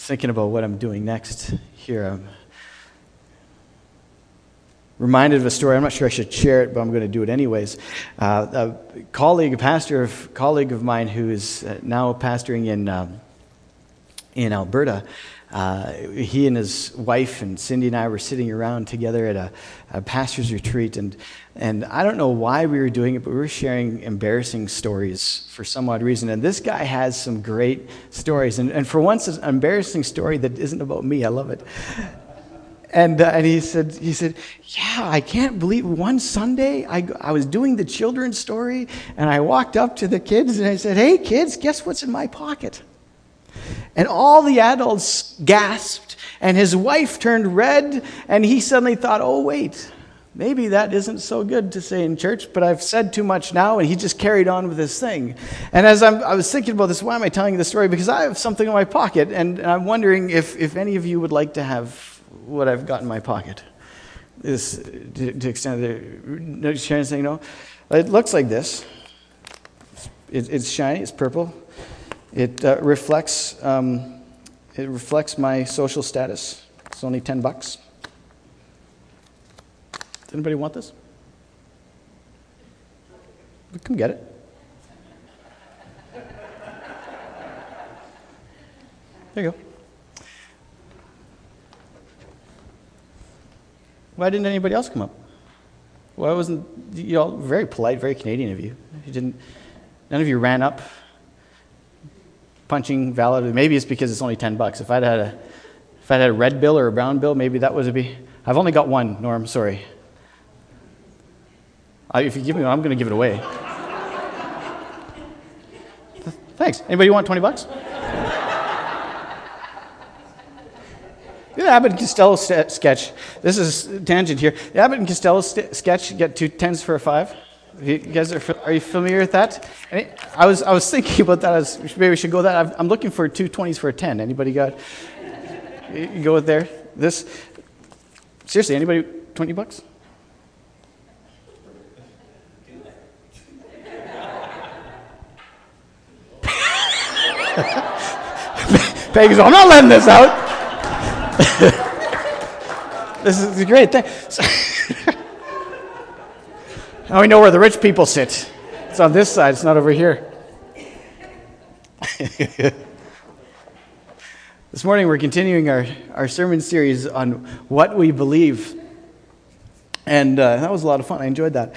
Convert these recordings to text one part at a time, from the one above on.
thinking about what I'm doing next here. I'm reminded of a story. I'm not sure I should share it, but I'm going to do it anyways. A colleague of mine who is now pastoring in Alberta. He and his wife and Cindy and I were sitting around together at a pastor's retreat, and I don't know why we were doing it, but we were sharing embarrassing stories for some odd reason. And this guy has some great stories, and for once, it's an embarrassing story that isn't about me. I love it. And he said, yeah, I can't believe one Sunday I was doing the children's story, and I walked up to the kids and I said, hey kids, guess what's in my pocket? And all the adults gasped, and his wife turned red, and he suddenly thought, oh wait, maybe that isn't so good to say in church, but I've said too much now, and he just carried on with his thing. And as I was thinking about this, why am I telling you this story? Because I have something in my pocket, and I'm wondering if any of you would like to have what I've got in my pocket. This, to extend the Sharon saying no. It looks like this. It's shiny. It's purple. It reflects my social status. It's only $10. Does anybody want this? Come get it. There you go. Why didn't anybody else come up? Why wasn't you all very polite, very Canadian of you? None of you ran up, punching valid. Maybe it's because it's only $10. If I'd had a red bill or a brown bill, maybe that would be. I've only got one, Norm. Sorry. If you give me one, I'm going to give it away. Thanks. Anybody want $20? The Abbott and Costello sketch. This is a tangent here. The Abbott and Costello sketch. You get 2 10s for a 5. You guys are you familiar with that? I was thinking about that. Maybe we should go that. I'm looking for 2 20s for a 10. Anybody got? You go with there. This. Seriously, anybody $20? Peggy goes, I'm not letting this out. This is a great thing. Now we know where the rich people sit. It's on this side. It's not over here. This morning we're continuing our sermon series on what we believe. And that was a lot of fun. I enjoyed that.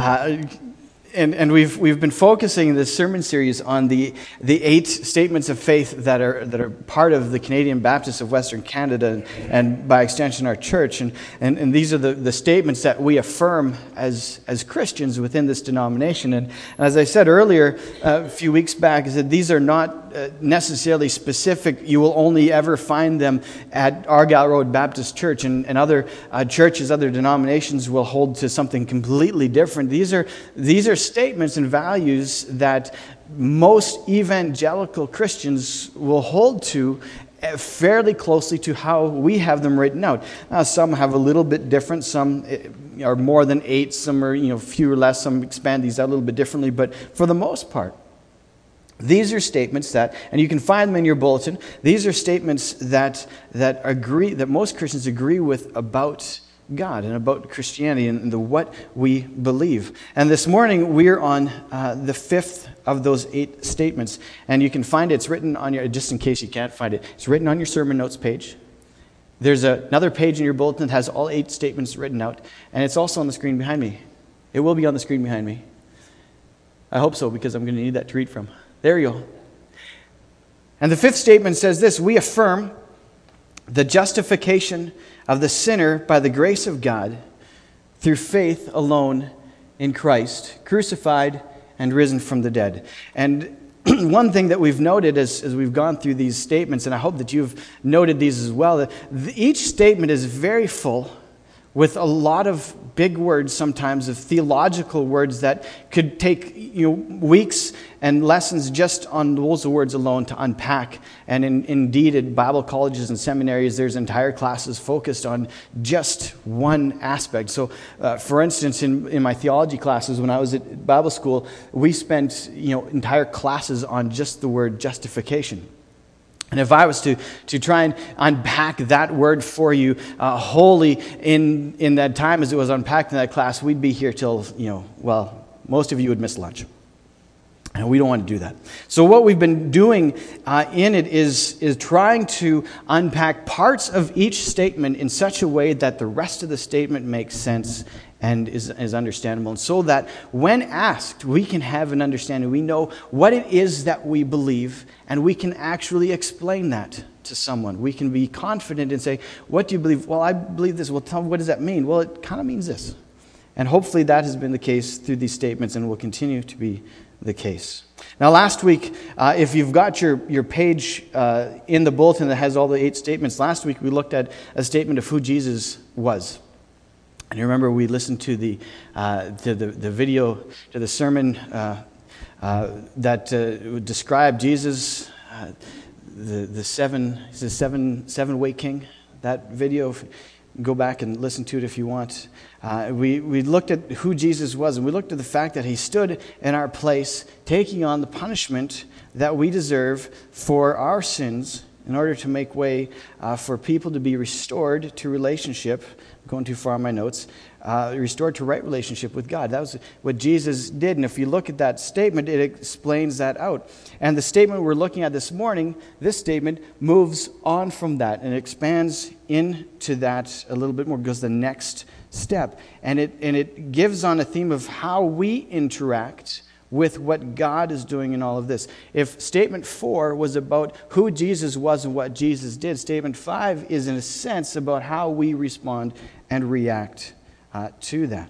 And we've been focusing this sermon series on the 8 statements of faith that are part of the Canadian Baptists of Western Canada and by extension our church. And these are the statements that we affirm as Christians within this denomination. And as I said earlier, a few weeks back, is that these are not necessarily specific. You will only ever find them at Argyle Road Baptist Church, and other churches, other denominations will hold to something completely different. These are statements and values that most evangelical Christians will hold to fairly closely to how we have them written out. Now, some have a little bit different. Some are more than 8. Some are fewer, less. Some expand these out a little bit differently. But for the most part, these are statements that, and you can find them in your bulletin. These are statements that most Christians agree with about God and about Christianity and what we believe. And this morning we're on the 5th of those 8 statements, and you can find it. It's written on your, just in case you can't find it, it's written on your sermon notes page. There's another page in your bulletin that has all 8 statements written out, and it's also on the screen behind me. It will be on the screen behind me. I hope so, because I'm going to need that to read from. There you go. And the 5th statement says this: we affirm the justification of the sinner by the grace of God through faith alone in Christ, crucified and risen from the dead. And one thing that we've noted as we've gone through these statements, and I hope that you've noted these as well, that each statement is very full with a lot of big words, sometimes of theological words that could take weeks and lessons just on those words alone to unpack. And indeed, at Bible colleges and seminaries, there's entire classes focused on just one aspect. So, for instance, in my theology classes when I was at Bible school, we spent entire classes on just the word justification. And if I was to try and unpack that word for you wholly in that time as it was unpacked in that class, we'd be here till, most of you would miss lunch. And we don't want to do that. So what we've been doing in it is trying to unpack parts of each statement in such a way that the rest of the statement makes sense and is understandable. And so that when asked, we can have an understanding. We know what it is that we believe, and we can actually explain that to someone. We can be confident and say, what do you believe? Well, I believe this. Well, tell me, what does that mean? Well, it kind of means this. And hopefully that has been the case through these statements and will continue to be the case. Now, last week, if you've got your page in the bulletin that has all the 8 statements, last week we looked at a statement of who Jesus was. And you remember we listened to the video, to the sermon that described Jesus, the seven-way king. That video, go back and listen to it if you want. We looked at who Jesus was, and we looked at the fact that he stood in our place, taking on the punishment that we deserve for our sins in order to make way for people to be restored to relationship. I'm going too far on my notes. Restored to right relationship with God. That was what Jesus did. And if you look at that statement, it explains that out. And the statement we're looking at this morning, this statement moves on from that and expands into that a little bit more, goes the next step. And it gives on a theme of how we interact with what God is doing in all of this. If statement 4 was about who Jesus was and what Jesus did, statement 5 is in a sense about how we respond and react to that.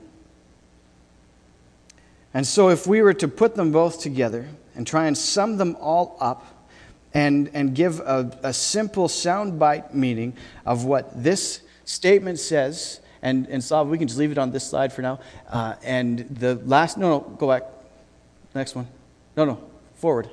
And so if we were to put them both together and try and sum them all up and give a simple soundbite meaning of what this statement says, and Slav, we can just leave it on this slide for now, and the last, go back. Next one. No, forward.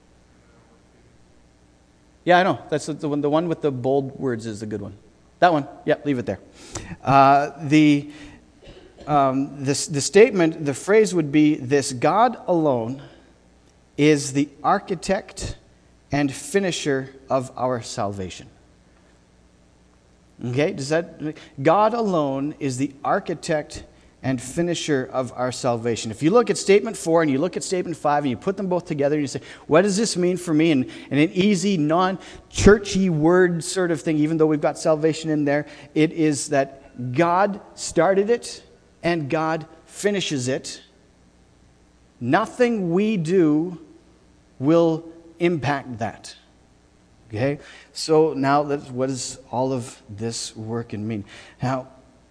Yeah, I know. That's the one with the bold words is the good one. That one. Yeah, leave it there. The statement, the phrase would be this: God alone is the architect and finisher of our salvation. Okay? God alone is the architect and finisher of our salvation. If you look at statement 4 and you look at statement 5 and you put them both together and you say, what does this mean for me? And an easy, non-churchy word sort of thing, even though we've got salvation in there, it is that God started it and God finishes it. Nothing we do will impact that. Okay? So now, what does all of this work and mean? Now,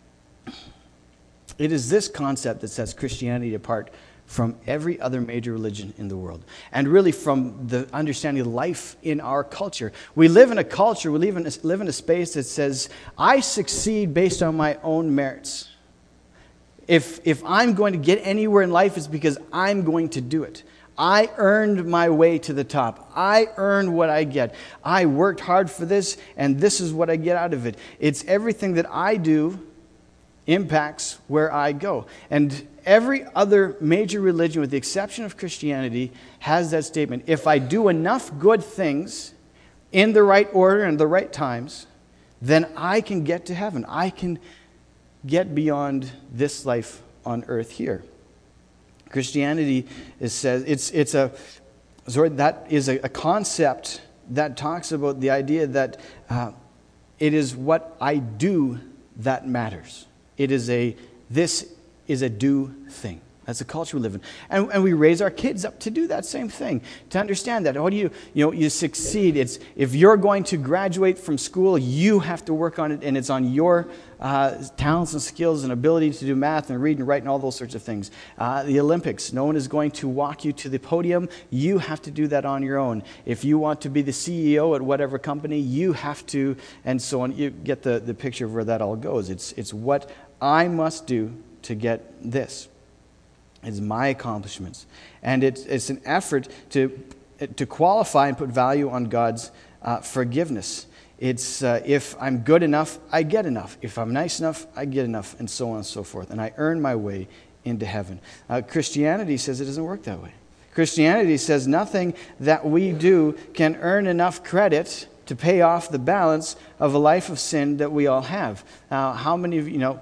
it is this concept that sets Christianity apart from every other major religion in the world, and really from the understanding of life in our culture. We live in a culture, we live in a space that says, I succeed based on my own merits. If I'm going to get anywhere in life, it's because I'm going to do it. I earned my way to the top. I earned what I get. I worked hard for this, and this is what I get out of it. It's everything that I do impacts where I go. And every other major religion, with the exception of Christianity, has that statement. If I do enough good things in the right order and the right times, then I can get to heaven. I can get beyond this life on earth here. Christianity that is a concept that talks about the idea that it is what I do that matters. This is a do thing. That's the culture we live in. And we raise our kids up to do that same thing, to understand that. How do you succeed? It's if you're going to graduate from school, you have to work on it, and it's on your talents and skills and ability to do math and read and write and all those sorts of things. The Olympics, no one is going to walk you to the podium. You have to do that on your own. If you want to be the CEO at whatever company, you have to, and so on. You get the picture of where that all goes. It's what I must do to get this. It's my accomplishments. And it's an effort to qualify and put value on God's forgiveness. It's if I'm good enough, I get enough. If I'm nice enough, I get enough, and so on and so forth. And I earn my way into heaven. Christianity says it doesn't work that way. Christianity says nothing that we do can earn enough credit to pay off the balance of a life of sin that we all have. Now, how many of you,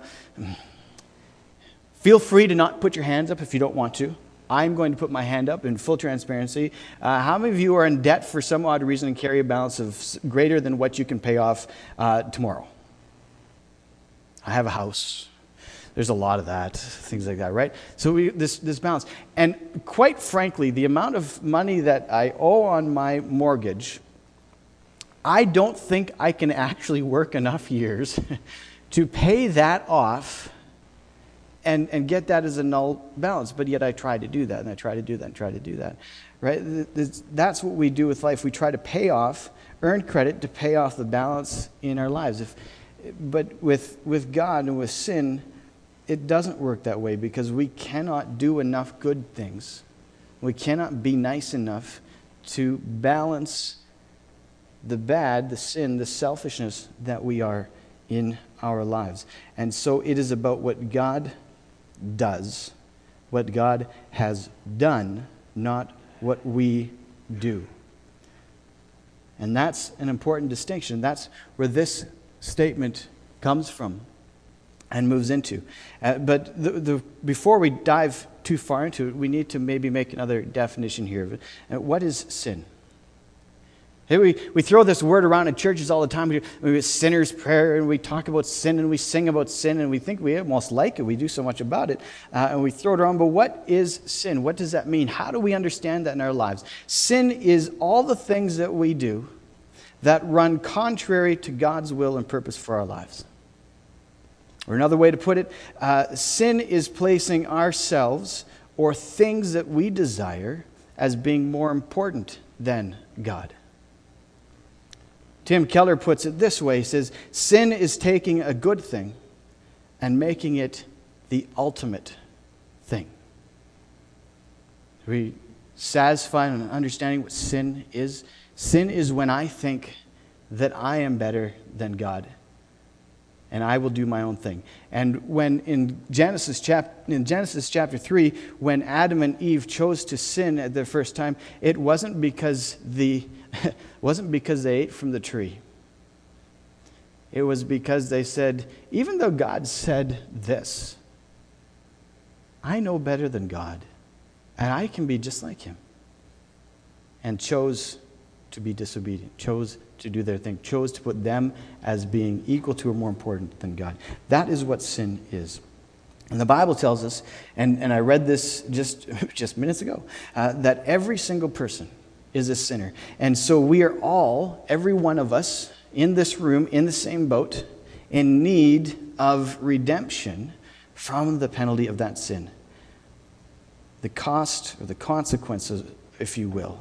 feel free to not put your hands up if you don't want to. I'm going to put my hand up in full transparency. How many of you are in debt for some odd reason and carry a balance of greater than what you can pay off tomorrow? I have a house. There's a lot of that, things like that, right? So this balance. And quite frankly, the amount of money that I owe on my mortgage, I don't think I can actually work enough years to pay that off and get that as a null balance. But yet I try to do that, and I try to do that, and try to do that. Right? That's what we do with life. We try to pay off, earn credit to pay off the balance in our lives. But with God and with sin, it doesn't work that way, because we cannot do enough good things. We cannot be nice enough to balance the bad, the sin, the selfishness that we are in our lives. And so it is about what God does, what God has done, not what we do. And that's an important distinction. That's where this statement comes from and moves into. But before we dive too far into it, we need to maybe make another definition here. What is sin? Hey, we throw this word around in churches all the time. We do sinner's prayer, and we talk about sin, and we sing about sin, and we think we almost like it. We do so much about it, and we throw it around. But what is sin? What does that mean? How do we understand that in our lives? Sin is all the things that we do that run contrary to God's will and purpose for our lives. Or another way to put it, sin is placing ourselves or things that we desire as being more important than God. Tim Keller puts it this way. He says, sin is taking a good thing and making it the ultimate thing. Are we satisfied in understanding what sin is? Sin is when I think that I am better than God and I will do my own thing. And when in Genesis chapter 3, when Adam and Eve chose to sin at the first time, it wasn't because they ate from the tree. It was because they said, even though God said this, I know better than God, and I can be just like him. And chose to be disobedient, chose to do their thing, chose to put them as being equal to or more important than God. That is what sin is. And the Bible tells us, and I read this just minutes ago, that every single person is a sinner. And so we are all, every one of us in this room, in the same boat, in need of redemption from the penalty of that sin. The cost or the consequences, if you will.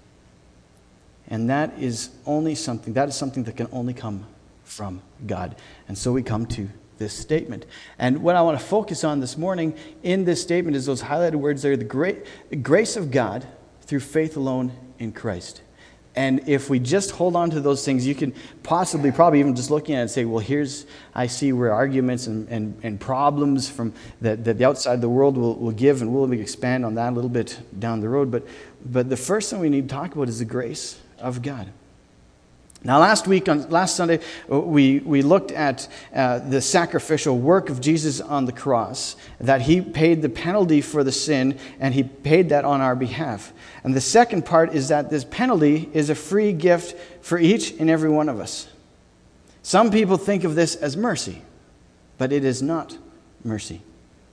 And that is something that can only come from God. And so we come to this statement. And what I want to focus on this morning in this statement is those highlighted words there, the grace of God through faith alone in Christ. And if we just hold on to those things, you can probably even just looking at it and say, well, I see where arguments and problems from that the outside the world will give, and we'll expand on that a little bit down the road. But the first thing we need to talk about is the grace of God. Now, last Sunday, we looked at the sacrificial work of Jesus on the cross, that he paid the penalty for the sin, and he paid that on our behalf. And the second part is that this penalty is a free gift for each and every one of us. Some people think of this as mercy, but it is not mercy.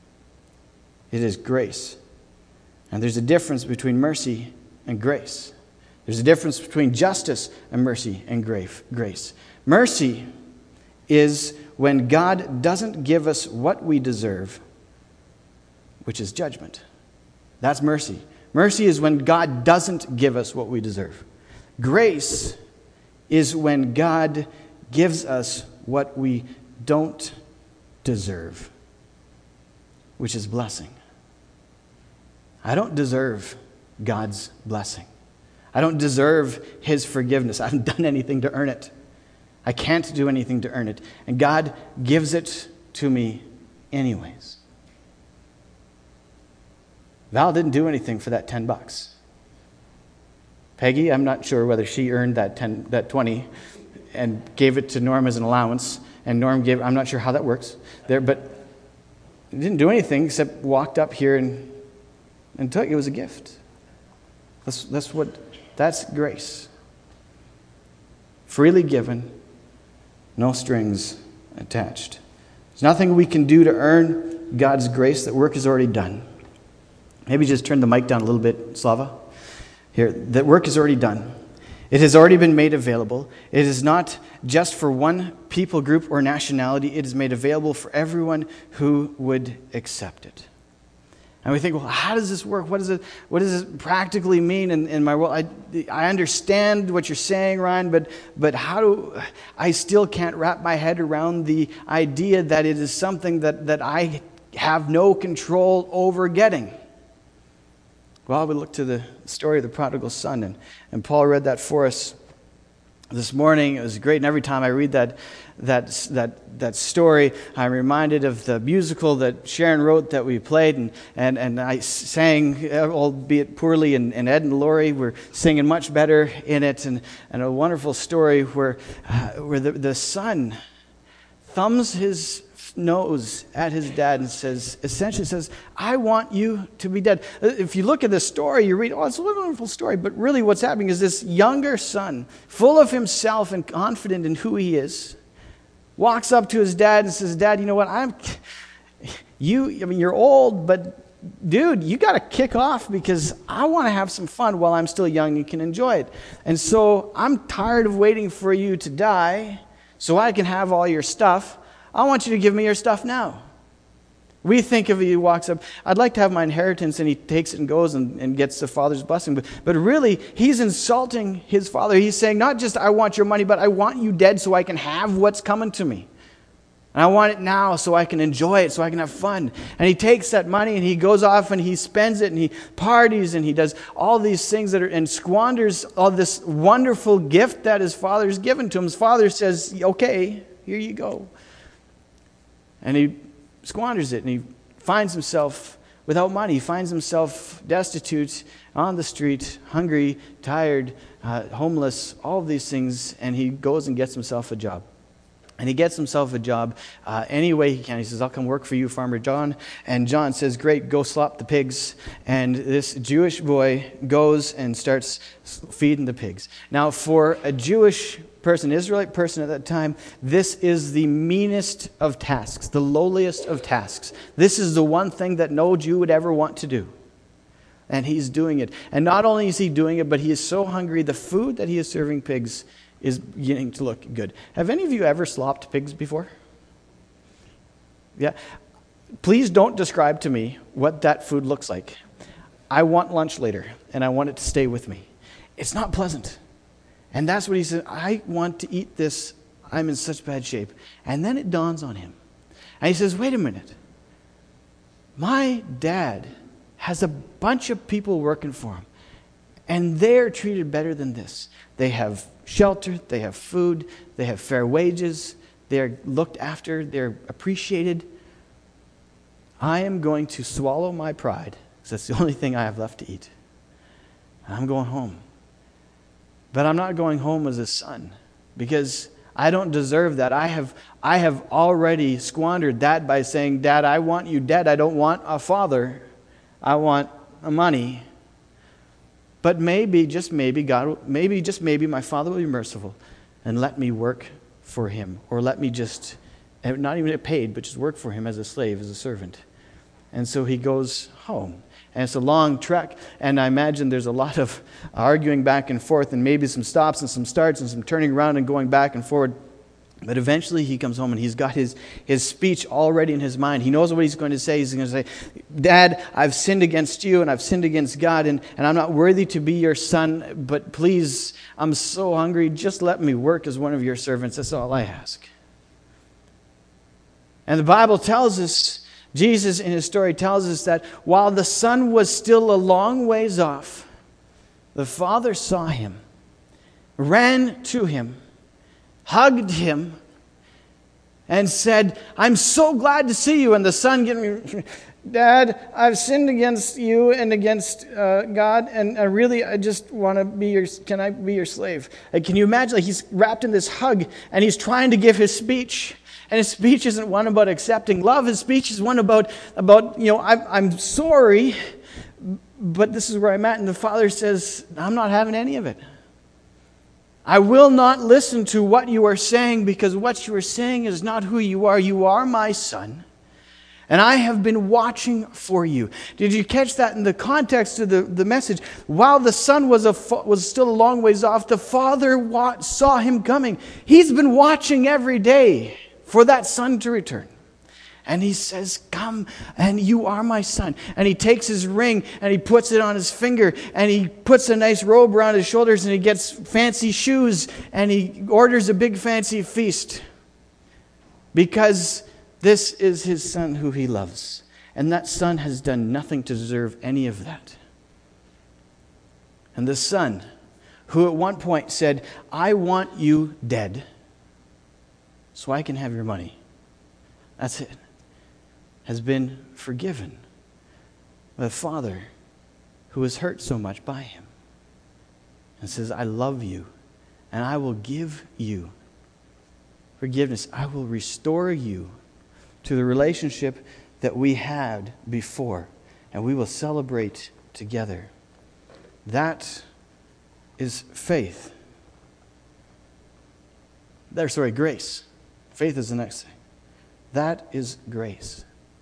It is grace. And there's a difference between mercy and grace. There's a difference between justice and mercy and grace. Mercy is when God doesn't give us what we deserve, which is judgment. That's mercy. Mercy is when God doesn't give us what we deserve. Grace is when God gives us what we don't deserve, which is blessing. I don't deserve God's blessing. I don't deserve his forgiveness. I haven't done anything to earn it. I can't do anything to earn it. And God gives it to me anyways. Val didn't do anything for that $10. Peggy, I'm not sure whether she earned that 20 and gave it to Norm as an allowance, and Norm gave, I'm not sure how that works there, but he didn't do anything except walked up here and took it. It was a gift. That's grace. Freely given, no strings attached. There's nothing we can do to earn God's grace. That work is already done. Maybe just turn the mic down a little bit, Slava. Here, that work is already done. It has already been made available. It is not just for one people group or nationality. It is made available for everyone who would accept it. And we think, well, how does this work? What does it practically mean in my world? I understand what you're saying, Ryan, but I still can't wrap my head around the idea that it is something that I have no control over getting. Well, we look to the story of the prodigal son, and Paul read that for us this morning. It was great, and every time I read that story, I'm reminded of the musical that Sharon wrote that we played, and I sang, albeit poorly, and Ed and Lori were singing much better in it, and a wonderful story where the son thumbs his nose at his dad and essentially says, I want you to be dead. If you look at the story, you read, it's a wonderful story, but really what's happening is this younger son, full of himself and confident in who he is, walks up to his dad and says, Dad, you know what, you're old, but dude, you got to kick off because I want to have some fun while I'm still young and can enjoy it. And so I'm tired of waiting for you to die so I can have all your stuff. I want you to give me your stuff now. We think of he walks up, I'd like to have my inheritance, and he takes it and goes and gets the father's blessing. But really, he's insulting his father. He's saying, not just I want your money, but I want you dead so I can have what's coming to me. And I want it now so I can enjoy it, so I can have fun. And he takes that money and he goes off and he spends it and he parties and he does all these things and squanders all this wonderful gift that his father's given to him. His father says, okay, here you go. And he squanders it, and he finds himself without money. He finds himself destitute, on the street, hungry, tired, homeless, all of these things, and he goes and gets himself a job. And he gets himself a job any way he can. He says, I'll come work for you, Farmer John. And John says, great, go slop the pigs. And this Jewish boy goes and starts feeding the pigs. Now, for a Jewish person, Israelite person at that time, this is the meanest of tasks, the lowliest of tasks. This is the one thing that no Jew would ever want to do. And he's doing it. And not only is he doing it, but he is so hungry, the food that he is serving pigs is beginning to look good. Have any of you ever slopped pigs before? Yeah. Please don't describe to me what that food looks like. I want lunch later, and I want it to stay with me. It's not pleasant. And that's what he said, I want to eat this. I'm in such bad shape. And then it dawns on him. And he says, wait a minute. My dad has a bunch of people working for him, and they're treated better than this. They have shelter, they have food, they have fair wages, they're looked after, they're appreciated. I am going to swallow my pride, because that's the only thing I have left to eat. And I'm going home. But I'm not going home as a son, because I don't deserve that. I have already squandered that by saying, Dad, I want you dead. I don't want a father. I want money. But maybe, just maybe, my father will be merciful and let me work for him. Or let me just, not even get paid, but just work for him as a slave, as a servant. And so he goes home. And it's a long trek, and I imagine there's a lot of arguing back and forth, and maybe some stops and some starts and some turning around and going back and forward. But eventually he comes home and he's got his speech already in his mind. He knows what he's going to say. He's going to say, Dad, I've sinned against you and I've sinned against God, and I'm not worthy to be your son, but please, I'm so hungry. Just let me work as one of your servants. That's all I ask. And the Bible tells us, Jesus in his story tells us that while the son was still a long ways off, the father saw him, ran to him, hugged him, and said, I'm so glad to see you. And the son Dad, I've sinned against you and against God, and I just want to be can I be your slave? Like, can you imagine, like, he's wrapped in this hug, and he's trying to give his speech, and his speech isn't one about accepting love. His speech is one about I'm sorry, but this is where I'm at. And the father says, I'm not having any of it. I will not listen to what you are saying, because what you are saying is not who you are. You are my son. And I have been watching for you. Did you catch that in the context of the message? While the son was still a long ways off, the father saw him coming. He's been watching every day for that son to return. And he says, come, and you are my son. And he takes his ring, and he puts it on his finger, and he puts a nice robe around his shoulders, and he gets fancy shoes, and he orders a big fancy feast. Because this is his son who he loves. And that son has done nothing to deserve any of that. And the son, who at one point said, I want you dead so I can have your money. That's it. Has been forgiven by the father who was hurt so much by him. And says, I love you, and I will give you forgiveness. I will restore you to the relationship that we had before, and we will celebrate together. That is faith. Grace. Faith is the next thing. That is grace.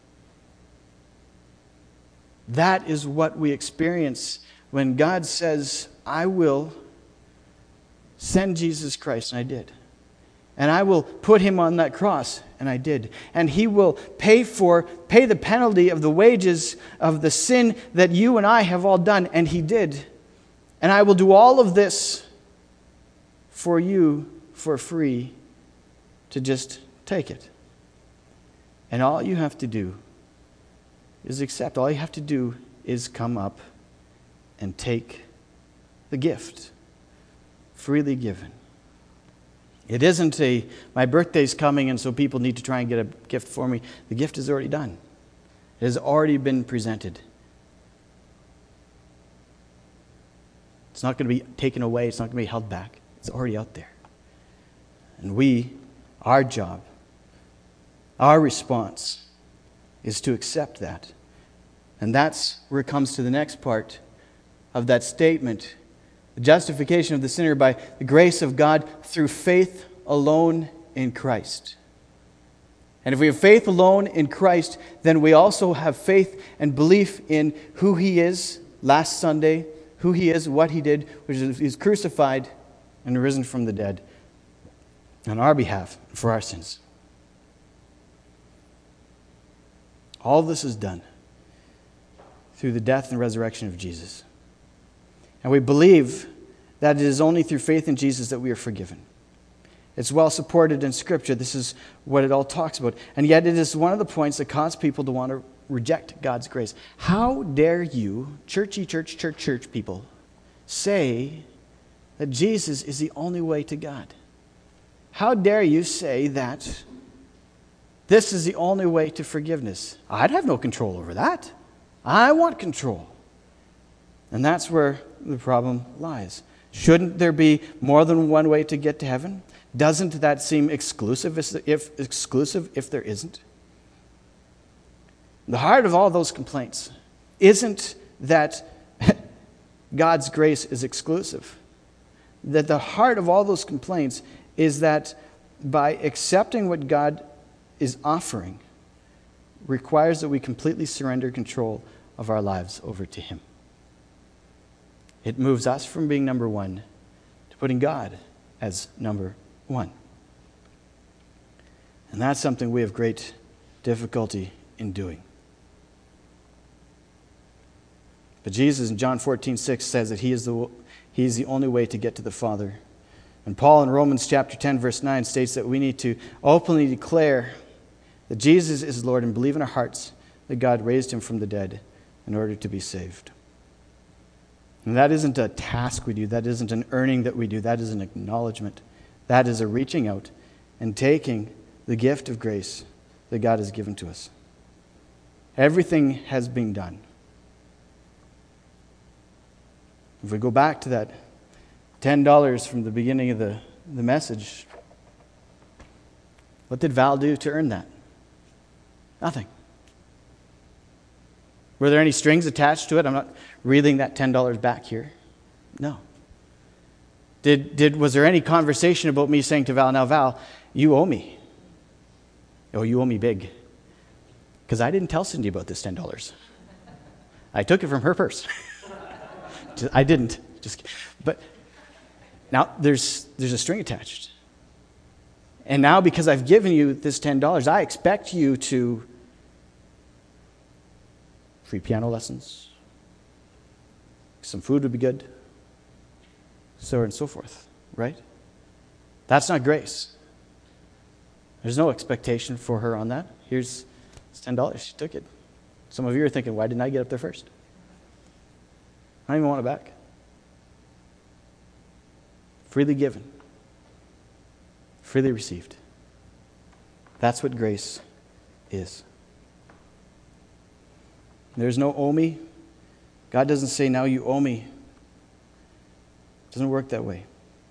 That is what we experience when God says, I will send Jesus Christ, and I did. And I will put him on that cross, and I did. And he will pay the penalty of the wages of the sin that you and I have all done, and he did. And I will do all of this for you for free to just take it. And all you have to do is accept. All you have to do is come up and take the gift, freely given. It isn't my birthday's coming and so people need to try and get a gift for me. The gift is already done. It has already been presented. It's not going to be taken away. It's not going to be held back. It's already out there. And our job, our response is to accept that. And that's where it comes to the next part of that statement. The justification of the sinner by the grace of God through faith alone in Christ. And if we have faith alone in Christ, then we also have faith and belief in who he is last Sunday, who he is, what he did, which is he's crucified and risen from the dead on our behalf for our sins. All this is done through the death and resurrection of Jesus. And we believe that it is only through faith in Jesus that we are forgiven. It's well supported in Scripture. This is what it all talks about. And yet it is one of the points that cause people to want to reject God's grace. How dare you, church people, say that Jesus is the only way to God? How dare you say that this is the only way to forgiveness? I'd have no control over that. I want control. And that's where the problem lies. Shouldn't there be more than one way to get to heaven? Doesn't that seem exclusive if there isn't? The heart of all those complaints isn't that God's grace is exclusive. That the heart of all those complaints is that by accepting what God is offering requires that we completely surrender control of our lives over to him. It moves us from being number one to putting God as number one. And that's something we have great difficulty in doing. But Jesus in John 14:6 says that he is the only way to get to the Father. And Paul in Romans chapter 10 verse 9 states that we need to openly declare that Jesus is Lord and believe in our hearts that God raised him from the dead in order to be saved. And that isn't a task we do. That isn't an earning that we do. That is an acknowledgement. That is a reaching out and taking the gift of grace that God has given to us. Everything has been done. If we go back to that $10 from the beginning of the message, what did Val do to earn that? Nothing. Were there any strings attached to it? I'm not reeling that $10 back here. No. Was there any conversation about me saying to Val, now Val, you owe me. Oh, you owe me big. Because I didn't tell Cindy about this $10. I took it from her purse. I didn't. But now there's a string attached. And now because I've given you this $10, I expect you to free piano lessons. Some food would be good. So on and so forth, right? That's not grace. There's no expectation for her on that. Here's $10. She took it. Some of you are thinking, why didn't I get up there first? I don't even want it back. Freely given. Freely received. That's what grace is. There's no owe me. God doesn't say, now you owe me. It doesn't work that way.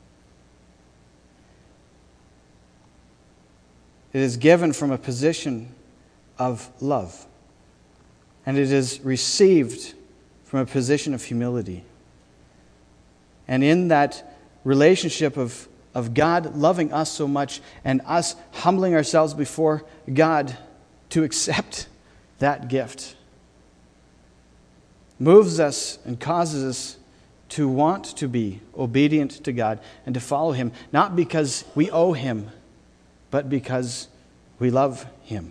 It is given from a position of love. And it is received from a position of humility. And in that relationship of God loving us so much and us humbling ourselves before God to accept that gift, moves us and causes us to want to be obedient to God and to follow Him, not because we owe Him, but because we love Him.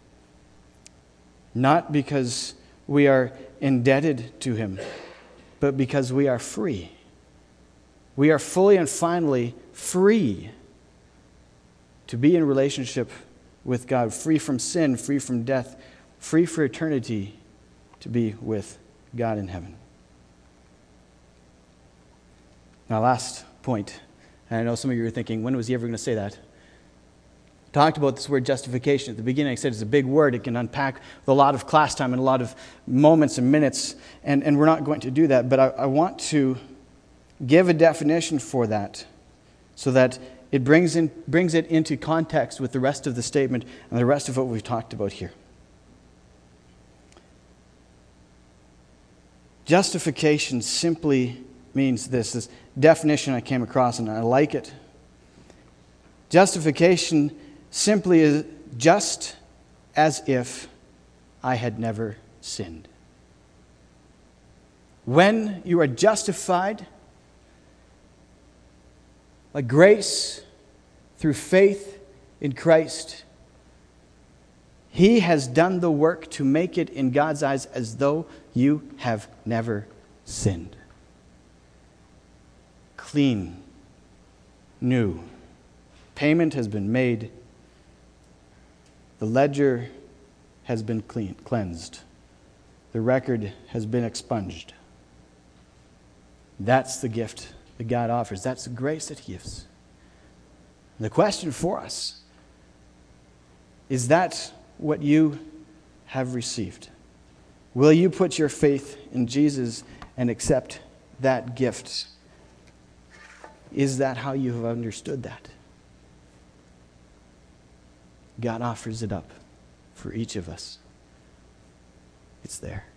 Not because we are indebted to Him, but because we are free. We are fully and finally free to be in relationship with God, free from sin, free from death, free for eternity to be with God in heaven. Now, last point, and I know some of you are thinking, when was he ever going to say that? Talked about this word justification. At the beginning, I said it's a big word. It can unpack with a lot of class time and a lot of moments and minutes, and we're not going to do that. But I want to give a definition for that so that it brings it into context with the rest of the statement and the rest of what we've talked about here. Justification simply means this definition I came across, and I like it. Justification simply is just as if I had never sinned. When you are justified by grace through faith in Christ, He has done the work to make it in God's eyes as though you have never sinned. Clean, new. Payment has been made. The ledger has been cleansed. The record has been expunged. That's the gift that God offers. That's the grace that He gives. And the question for us is that what you have received? Will you put your faith in Jesus and accept that gift? Is that how you have understood that? God offers it up for each of us. It's there.